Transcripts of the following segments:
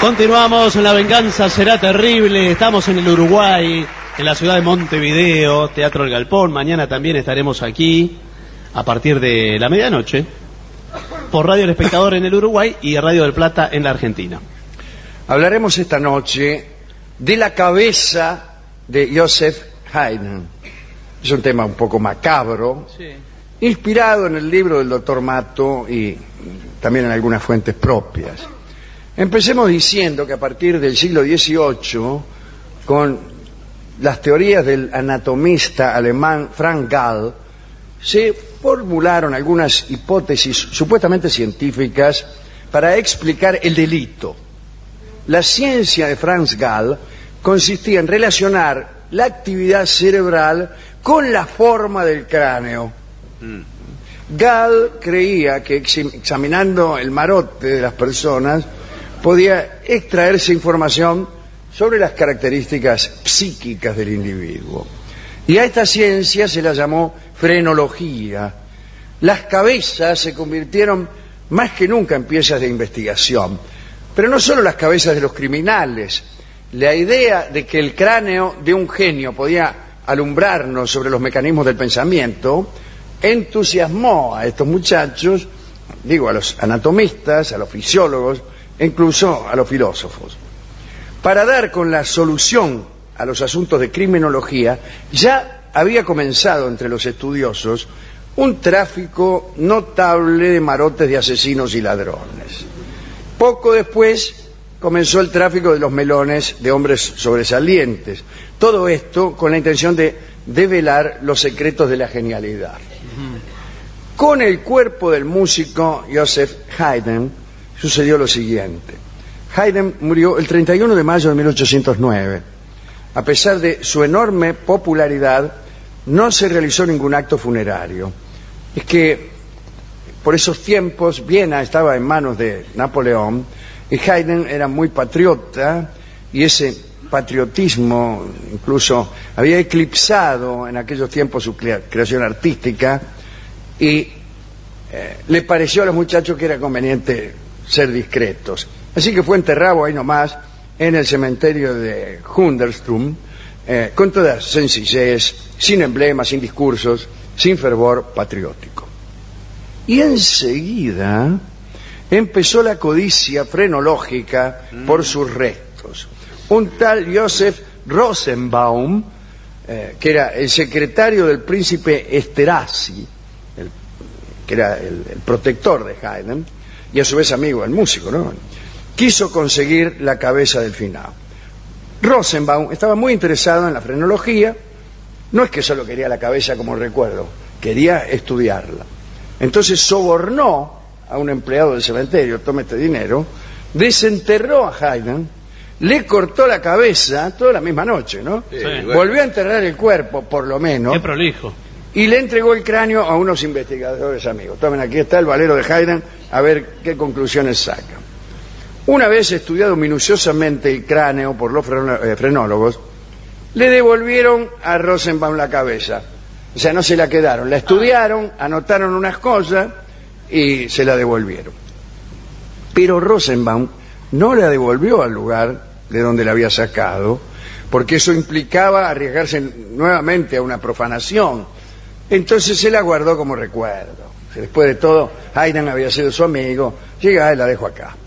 Continuamos, La venganza será terrible. Estamos en el Uruguay, en la ciudad de Montevideo, Teatro El Galpón. Mañana también estaremos aquí a partir de la medianoche por Radio El Espectador en el Uruguay y Radio del Plata en la Argentina. Hablaremos esta noche de la cabeza de Joseph Haydn. Es un tema un poco macabro, sí, inspirado en el libro del Dr. Mato y también en algunas fuentes propias. Empecemos diciendo que a partir del siglo XVIII, con las teorías del anatomista alemán Frank Gall, se formularon algunas hipótesis supuestamente científicas para explicar el delito. La ciencia de Franz Gall consistía en relacionar la actividad cerebral con la forma del cráneo. Gall creía que examinando el marote de las personas podía extraerse información sobre las características psíquicas del individuo. Y a esta ciencia se la llamó frenología. Las cabezas se convirtieron más que nunca en piezas de investigación. Pero no solo las cabezas de los criminales. La idea de que el cráneo de un genio podía alumbrarnos sobre los mecanismos del pensamiento entusiasmó a estos muchachos, digo, a los anatomistas, a los fisiólogos, e incluso a los filósofos. Para dar con la solución a los asuntos de criminología, ya había comenzado entre los estudiosos un tráfico notable de marotes de asesinos y ladrones. Poco después comenzó el tráfico de los melones de hombres sobresalientes. Todo esto con la intención de develar los secretos de la genialidad. Con el cuerpo del músico Joseph Haydn sucedió lo siguiente. Haydn murió el 31 de mayo de 1809. A pesar de su enorme popularidad, no se realizó ningún acto funerario. Es que por esos tiempos Viena estaba en manos de Napoleón y Haydn era muy patriota y ese patriotismo incluso había eclipsado en aquellos tiempos su creación artística y le pareció a los muchachos que era conveniente ser discretos. Así que fue enterrado ahí nomás en el cementerio de Hunderstrom con toda sencillez, sin emblemas, sin discursos, sin fervor patriótico. Y enseguida empezó la codicia frenológica por sus restos. Un tal Joseph Rosenbaum, que era el secretario del príncipe Esterhazy, que era el protector de Haydn, y a su vez amigo del músico, ¿no? Quiso conseguir la cabeza del finado. Rosenbaum estaba muy interesado en la frenología, no es que solo quería la cabeza como recuerdo, quería estudiarla. Entonces sobornó a un empleado del cementerio, tome este dinero, desenterró a Haydn, le cortó la cabeza, toda la misma noche, ¿no? Sí, bueno. Volvió a enterrar el cuerpo, por lo menos. Qué prolijo. Y le entregó el cráneo a unos investigadores amigos. Tomen, aquí está el valero de Haydn, a ver qué conclusiones sacan. Una vez estudiado minuciosamente el cráneo por los frenólogos, le devolvieron a Rosenbaum la cabeza. O sea, no se la quedaron, la estudiaron, anotaron unas cosas y se la devolvieron. Pero Rosenbaum no la devolvió al lugar de donde la había sacado, porque eso implicaba arriesgarse nuevamente a una profanación. Entonces se la guardó como recuerdo. Después de todo, Haydn había sido su amigo. Llega, la dejo acá.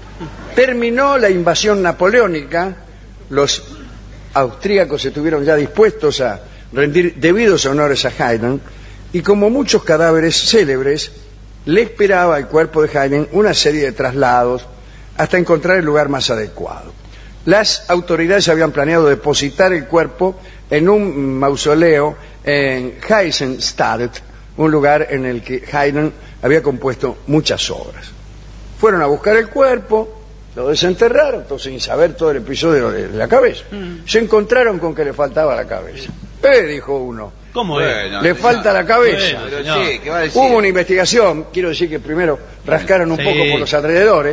Terminó la invasión napoleónica. Los austríacos estuvieron ya dispuestos a rendir debidos honores a Haydn. Y como muchos cadáveres célebres, le esperaba al cuerpo de Haydn una serie de traslados hasta encontrar el lugar más adecuado. Las autoridades habían planeado depositar el cuerpo en un mausoleo en Eisenstadt, un lugar en el que Haydn había compuesto muchas obras. Fueron a buscar el cuerpo, lo desenterraron, sin saber todo el episodio de la cabeza. Se encontraron con que le faltaba la cabeza. Dijo uno. ¿Cómo es? Le falta la cabeza. Bueno, sí, ¿qué va a decir? Hubo una investigación, quiero decir que primero rascaron un poco por los alrededores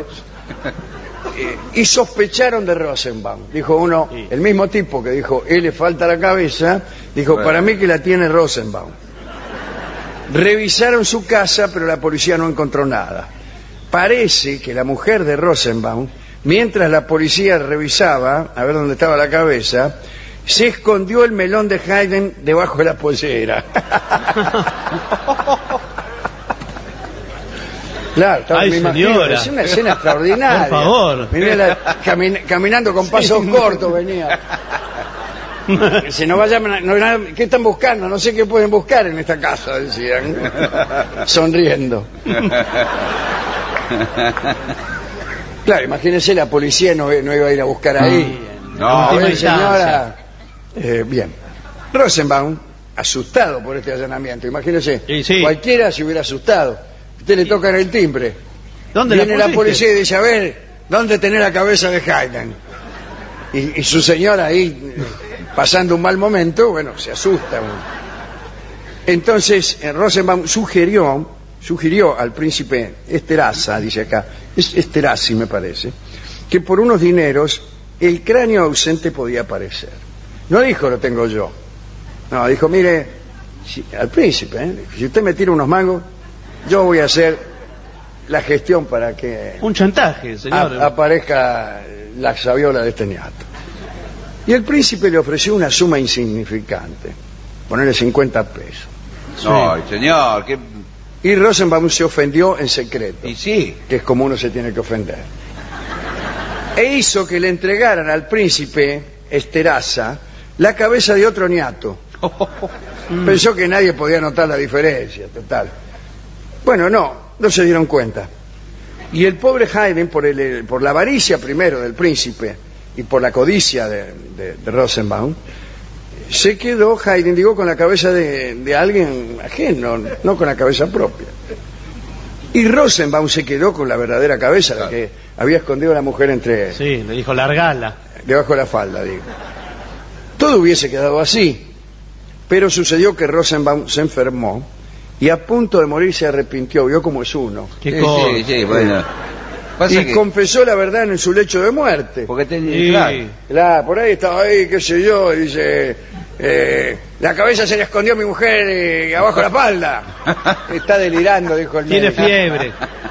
y sospecharon de Rosenbaum. Dijo uno, el mismo tipo que dijo, él le falta la cabeza, dijo, para mí que la tiene Rosenbaum. Revisaron su casa, pero la policía no encontró nada. Parece que la mujer de Rosenbaum mientras la policía revisaba a ver dónde estaba la cabeza, se escondió el melón de Haydn debajo de la pollera. Claro, Ay, me imagino, señora. es una escena extraordinaria. Por favor. Venía caminando con pasos cortos, venía. Si no vayan, ¿qué están buscando? No sé qué pueden buscar en esta casa, decían, sonriendo. Claro, imagínense, la policía no iba a ir a buscar ahí. No, última Señora. Bien. Rosenbaum, asustado por este allanamiento, imagínense, Sí. cualquiera se hubiera asustado. Usted le toca en el timbre. ¿Dónde Viene la pusiste? policía y dice, a ver, ¿dónde tenés la cabeza de Haydn? Y su señora ahí, pasando un mal momento, bueno, se asusta. Entonces, Rosenbaum sugirió al príncipe Esterhazy, dice acá, es Esterhazy me parece, que por unos dineros el cráneo ausente podía aparecer. No dijo, lo tengo yo. No, dijo, mire, al príncipe, si usted me tira unos mangos, yo voy a hacer la gestión para que Un chantaje, señor. aparezca la sabiola de este niato. Y el príncipe le ofreció una suma insignificante, ponerle 50 pesos. No, señor, que... Y Rosenbaum se ofendió en secreto, Y sí. que es como uno se tiene que ofender. E hizo que le entregaran al príncipe Esterhazy la cabeza de otro niato. Pensó que nadie podía notar la diferencia, total. Bueno, no se dieron cuenta. Y el pobre Haydn, por la avaricia primero del príncipe y por la codicia de Rosenbaum, se quedó, Haydn, digo, con la cabeza de alguien ajeno, no con la cabeza propia. Y Rosenbaum se quedó con la verdadera cabeza, la que había escondido a la mujer Sí, le dijo, largala. debajo de la falda, digo. Todo hubiese quedado así, pero sucedió que Rosenbaum se enfermó y a punto de morir se arrepintió, vio cómo es uno. ¿Qué cosa? Sí, bueno. Pasa Y que... confesó la verdad en su lecho de muerte. Porque tenía... Sí. Claro. Claro, por ahí estaba ahí, qué sé yo, y dice, la cabeza se le escondió a mi mujer abajo de la falda. Está delirando, dijo el Tiene médico. fiebre.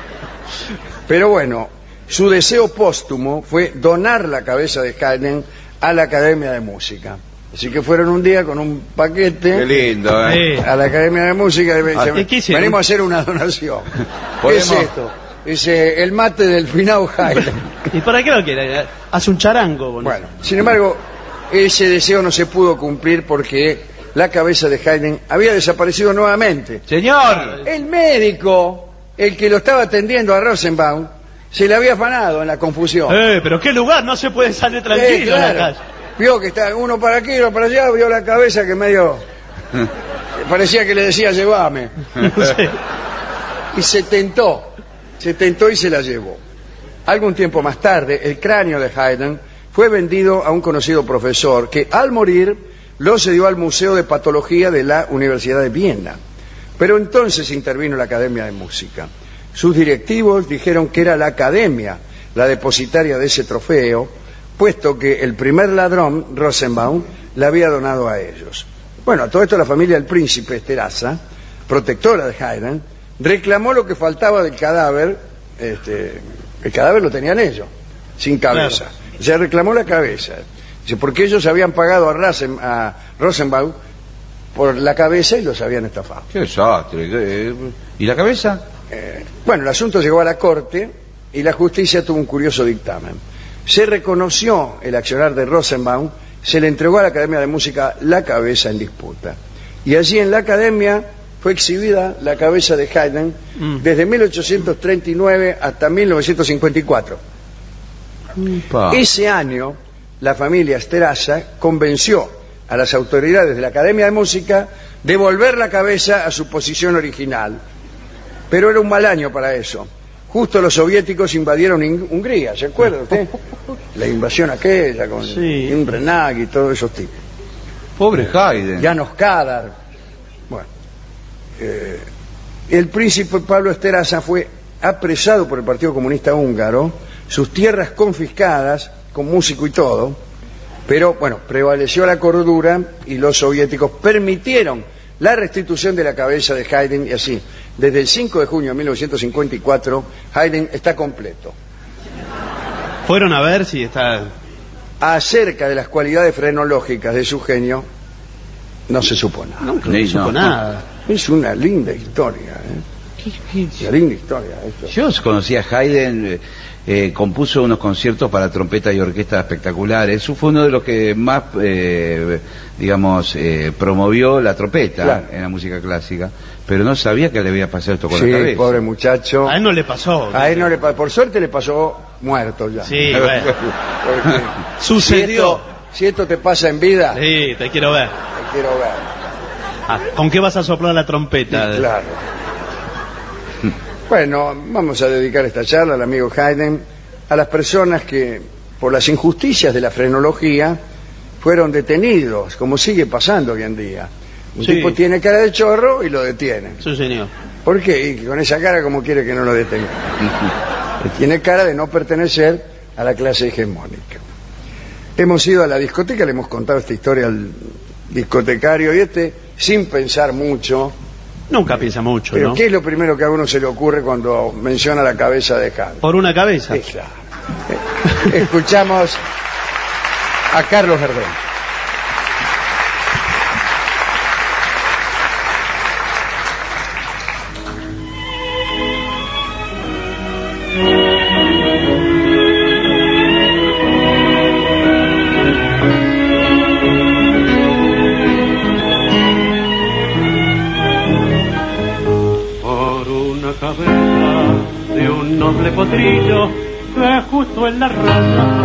Pero bueno, su deseo póstumo fue donar la cabeza de Haydn a la Academia de Música. Así que fueron un día con un paquete Qué lindo, ¿eh? Sí. a la Academia de Música y me dice, ¿y qué hicieron? venimos a hacer una donación. ¿Qué es ¿Podemos? esto? Dice, el mate del finado Haydn. ¿Y para qué lo quiere? Hace un charango. Con Bueno, sin embargo, ese deseo no se pudo cumplir porque la cabeza de Haydn había desaparecido nuevamente. Señor. El médico, el que lo estaba atendiendo a Rosenbaum, se le había afanado en la confusión. Pero qué lugar, no se puede salir tranquilo Claro. a la calle. Vio que está uno para aquí, uno para allá, vio la cabeza que medio... parecía que le decía, llévame. Sí. Y se tentó y se la llevó. Algún tiempo más tarde, el cráneo de Haydn fue vendido a un conocido profesor que al morir lo cedió al Museo de Patología de la Universidad de Viena. Pero entonces intervino la Academia de Música. Sus directivos dijeron que era la Academia la depositaria de ese trofeo, puesto que el primer ladrón, Rosenbaum, la había donado a ellos. Bueno, a todo esto la familia del príncipe Esterhazy, protectora de Haydn, reclamó lo que faltaba del cadáver. El cadáver lo tenían ellos, sin cabeza. Claro. Se reclamó la cabeza. Dice, porque ellos habían pagado a Rosenbaum por la cabeza y los habían estafado. Qué desastre. ¿Y la cabeza? Bueno, el asunto llegó a la corte y la justicia tuvo un curioso dictamen. Se reconoció el accionar de Rosenbaum, se le entregó a la Academia de Música la cabeza en disputa. Y allí en la Academia fue exhibida la cabeza de Haydn desde 1839 hasta 1954. Pa. Ese año, la familia Esterhazy convenció a las autoridades de la Academia de Música de volver la cabeza a su posición original. Pero era un mal año para eso. Justo los soviéticos invadieron Hungría, ¿se acuerda usted? La invasión aquella con Sí. Imre Nagy y todos esos tipos. Pobre Haydn. Janos Kadar. Bueno, el príncipe Pablo Esterhazy fue apresado por el Partido Comunista Húngaro, sus tierras confiscadas, con músico y todo, pero bueno, prevaleció la cordura y los soviéticos permitieron la restitución de la cabeza de Haydn y así, desde el 5 de junio de 1954, Haydn está completo. ¿Fueron a ver si está...? Acerca de las cualidades frenológicas de su genio, no se supo nada. Nunca se supo nada. Es una linda historia, Una linda historia esto. Yo conocí a Haydn, compuso unos conciertos para trompeta y orquesta espectaculares. Fue uno de los que más, promovió la trompeta, claro, en la música clásica. Pero no sabía que le había pasado esto con la cabeza. Pobre muchacho. A él no le pasó. Por suerte le pasó muerto ya. Sí, bueno. Porque sucedió. Si esto te pasa en vida. Sí, te quiero ver. Te quiero ver. ¿Con qué vas a soplar la trompeta? Sí, claro. Bueno, vamos a dedicar esta charla al amigo Haydn a las personas que, por las injusticias de la frenología, fueron detenidos, como sigue pasando hoy en día. Un tipo tiene cara de chorro y lo detienen. Sí, señor. ¿Por qué? Y con esa cara, ¿cómo quiere que no lo detengan? Tiene cara de no pertenecer a la clase hegemónica. Hemos ido a la discoteca, le hemos contado esta historia al discotecario y sin pensar mucho. Nunca piensa mucho, pero ¿no? ¿qué es lo primero que a uno se le ocurre cuando menciona la cabeza de Haydn? ¿Por una cabeza? Sí, claro. Escuchamos a Carlos Gardel. Potrillo que justo en la raza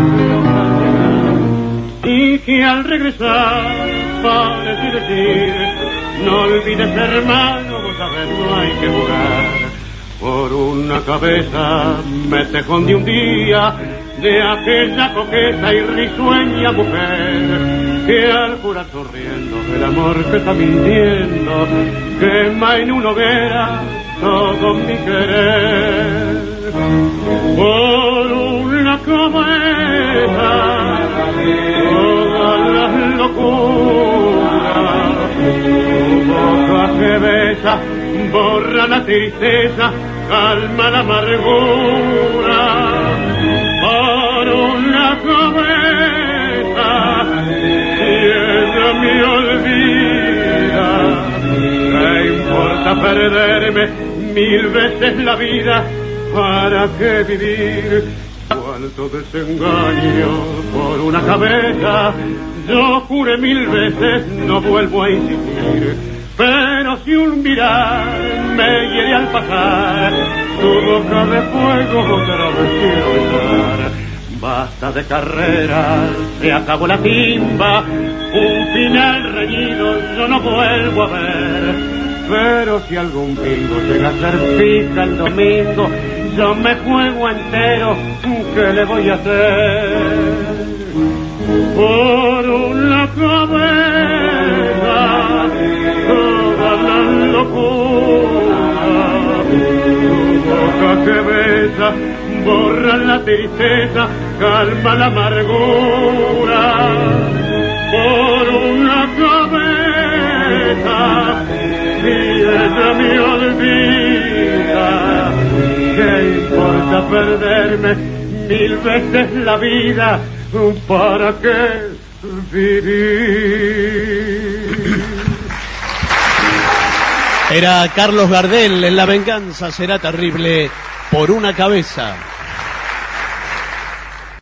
y que al regresar parece decir: no olvides, hermano, vos sabés, no hay que jugar. Por una cabeza me tejón de un día de aquella coqueta y risueña mujer que al jurar sonriendo del amor que está mintiendo quema en una hoguera todo mi querer. Por una cabeza todas las locuras, tu boca que besa borra la tristeza, calma la amargura. Por una cabeza si ella me olvida, ¿qué importa perderme 1000 veces la vida? ¿Para qué vivir? Cuánto desengaño por una cabeza. Yo juré 1000 veces, no vuelvo a insistir. Pero si un mirar me hiere al pasar, tu boca de fuego otra vez quiero besar. Basta de carreras, se acabó la timba, un final reñido yo no vuelvo a ver. Pero si algún bingo llega a ser fija el domingo, yo me juego entero, ¿qué le voy a hacer? Por una cabeza, toda la locura, tu boca que besa, borra la tristeza, calma la amargura. Por una cabeza, si ella me olvida, ¿qué importa perderme 1000 veces la vida? ¿Para qué vivir? Era Carlos Gardel en La venganza será terrible por una cabeza.